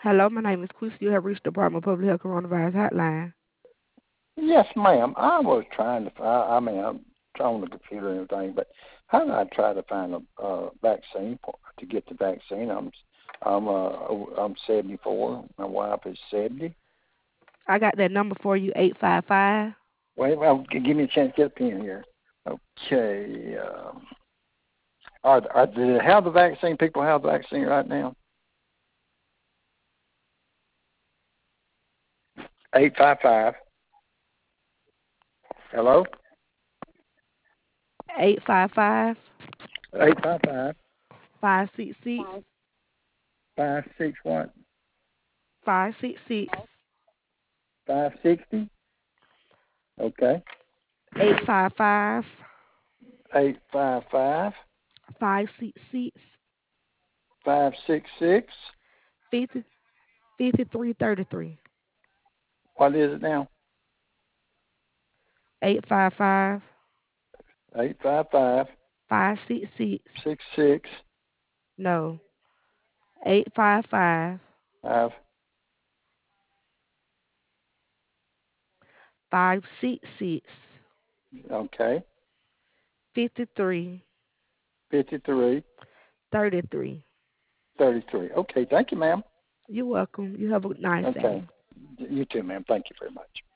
Hello, my name is Quisa. You have reached the Department of Public Health Coronavirus Hotline. Yes, ma'am. I was trying to. I'm on the computer and everything, but how do I try to find a vaccine to get the vaccine? I'm 74. My wife is 70. I got that number for you, 855. Wait, well, give me a chance to get a pen here. Okay. Do they have the vaccine? People have the vaccine right now. 855. Hello. 855 855 566 56 what? 566 560. Okay. 855 855 566 566. 5333. What is it now? 855 855 566. 66 No, 855 5. 566 Okay. 5333. 53 33. Okay. Thank you, ma'am. You're welcome. You have a nice day. Okay. You too, ma'am. Thank you very much.